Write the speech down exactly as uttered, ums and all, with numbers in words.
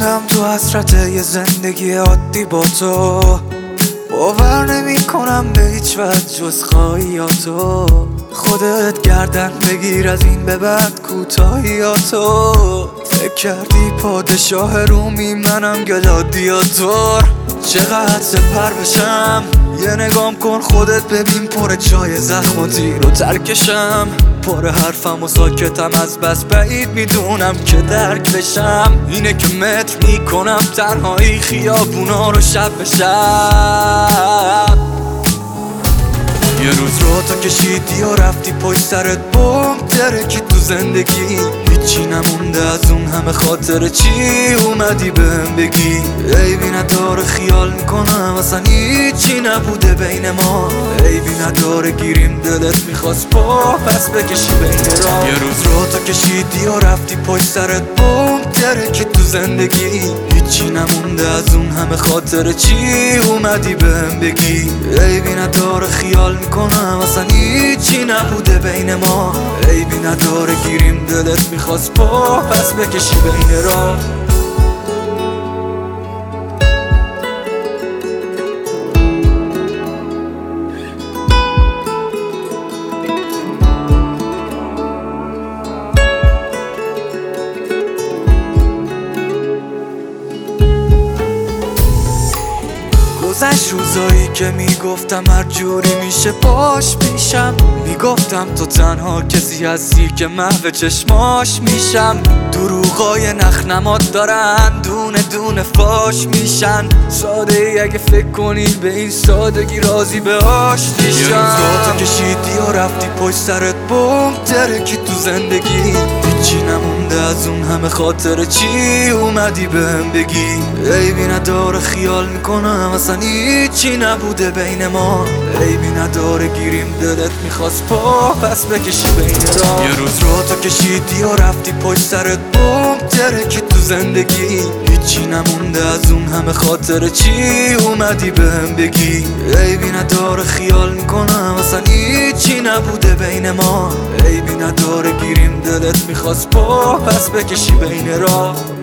موندم تو حسرت یه زندگی عادی با تو. باور نمی کنم به هیچ وجه جز خواهیاتو. خودت گردن بگیر از این به بعد کوتاهیاتو. فکر کردی پادشاه رومی منم گلادیاتور. چقدر سپر بشم یه نگام کن خودت ببین پر جای زخم و تیر و ترکشم. پر حرفم و ساکتم از بس بعید میدونم که درک بشم. اینه که متر میکنم تنهایی خیابونا رو شب به شب. یه روز رو تو کشیدی و رفتی پشت سرت بوم ترکی تو زندگی. هیچی نمونده از اون همه خاطر چی اومدی بهم بگی. عیبی نداره خیال میکنم اصلا هیچی نبوده بین ما. عیبی نداره گیریم دلت میخواست پا پس بکشی بین راه. یه روز رو تو کشیدی و رفتی پشت سرت بوم ترکی تو زندگی. هیچی نمونده از اون همه خاطر چی اومدی بهم بگی. عیبی نداره خیال میکنم اصلا هیچی نبوده بین ما. عیبی نداره گیریم دلت میخواست پا پس بکشی بین راه. گذشت روزایی که میگفتم هر جوری میشه باش میشم. میگفتم تو تنها کسی هستی که محو چشماش میشم. دروغای نخنمات دارن دونه دونه فاش میشن. ساده ای اگه فکر کنی به این سادگی راضی به آشتیشم. یه روز تو کشیدی و رفتی پشت سرت بوم ترکی تو زندگی. هیچی نمونده از اون همه خاطر چی اومدی بهم بگی. عیبی نداره خیال میکنم اصلا هیچی نبوده بین ما. عیبی نداره گیریم دلت میخواست پا پس بکشی بین راه. یه روز رو تو کشیدی و رفتی پشت سرت بوم ترکی تو زندگی. هیچی نمونده از اون همه خاطر چی اومدی بهم بگی. عیبی نداره خیال میکنم اصلا هیچی نبوده بین ما. عیبی نداره گیریم دلت میخواست پا پس بکشی بین راه.